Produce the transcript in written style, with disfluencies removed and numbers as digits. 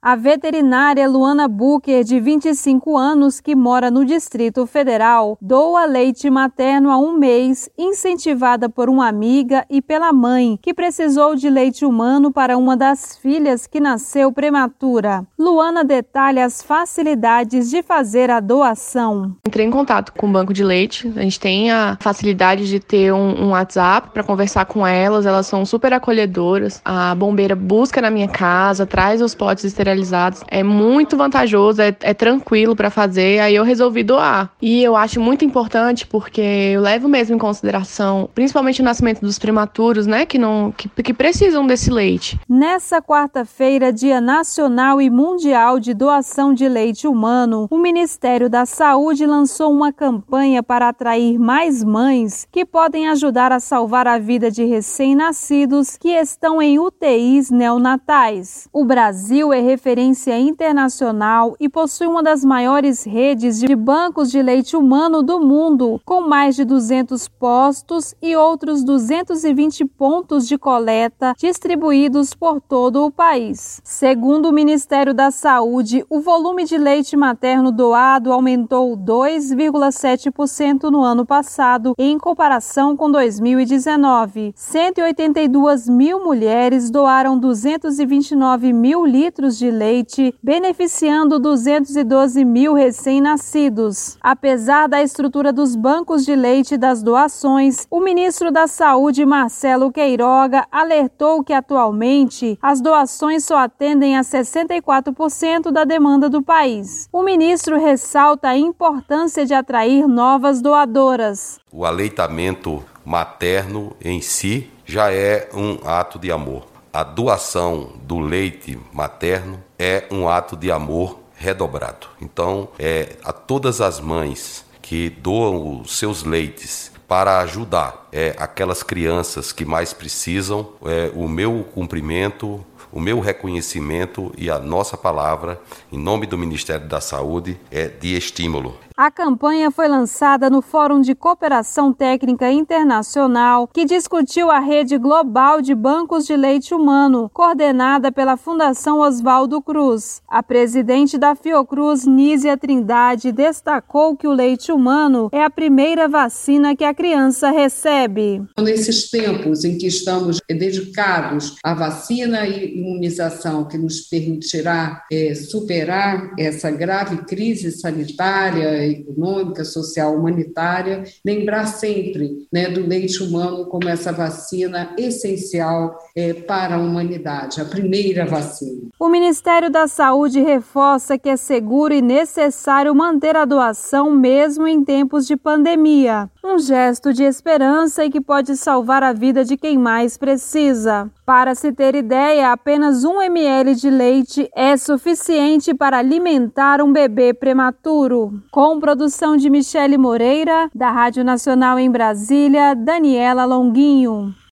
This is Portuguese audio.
A veterinária Luana Bucher, de 25 anos, que mora no Distrito Federal, doa leite materno há um mês, incentivada por uma amiga e pela mãe, que precisou de leite humano para uma das filhas que nasceu prematura. Luana detalha as facilidades de fazer a doação. Entrei em contato com o banco de leite, a gente tem a facilidade de ter um WhatsApp para conversar com elas são super acolhedoras. A bombeira busca na minha casa, traz os potes esterilizados. É muito vantajoso, é tranquilo para fazer, aí eu resolvi doar. E eu acho muito importante porque eu levo mesmo em consideração, principalmente o nascimento dos prematuros, né, que precisam desse leite. Nessa quarta-feira, Dia Nacional e Mundial de Doação de Leite Humano, o Ministério da Saúde lançou uma campanha para atrair mais mães que podem ajudar a salvar a vida de recém-nascidos que estão em UTIs neonatais. O Brasil é referência internacional e possui uma das maiores redes de bancos de leite humano do mundo, com mais de 200 postos e outros 220 pontos de coleta distribuídos por todo o país. Segundo o Ministério da Saúde, o volume de leite materno doado aumentou 2,7% no ano passado, em comparação com 2019. 182 mil mulheres doaram 229 mil litros de leite, beneficiando 212 mil recém-nascidos. Apesar da estrutura dos bancos de leite e das doações, o ministro da Saúde, Marcelo Queiroga, alertou que atualmente as doações só atendem a 64% da demanda do país. O ministro ressalta a importância de atrair novas doadoras. O aleitamento materno em si já é um ato de amor. A doação do leite materno é um ato de amor redobrado. Então, a todas as mães que doam os seus leites para ajudar aquelas crianças que mais precisam, o meu cumprimento, o meu reconhecimento e a nossa palavra, em nome do Ministério da Saúde, é de estímulo. A campanha foi lançada no Fórum de Cooperação Técnica Internacional, que discutiu a rede global de bancos de leite humano, coordenada pela Fundação Oswaldo Cruz. A presidente da Fiocruz, Nízia Trindade, destacou que o leite humano é a primeira vacina que a criança recebe. Nesses tempos em que estamos dedicados à vacina e imunização que nos permitirá superar essa grave crise sanitária, econômica, social, humanitária, lembrar sempre, do leite humano como essa vacina essencial para a humanidade, a primeira vacina. O Ministério da Saúde reforça que é seguro e necessário manter a doação mesmo em tempos de pandemia. Um gesto de esperança e que pode salvar a vida de quem mais precisa. Para se ter ideia, apenas 1 ml de leite é suficiente para alimentar um bebê prematuro. Com produção de Michele Moreira, da Rádio Nacional em Brasília, Daniela Longuinho.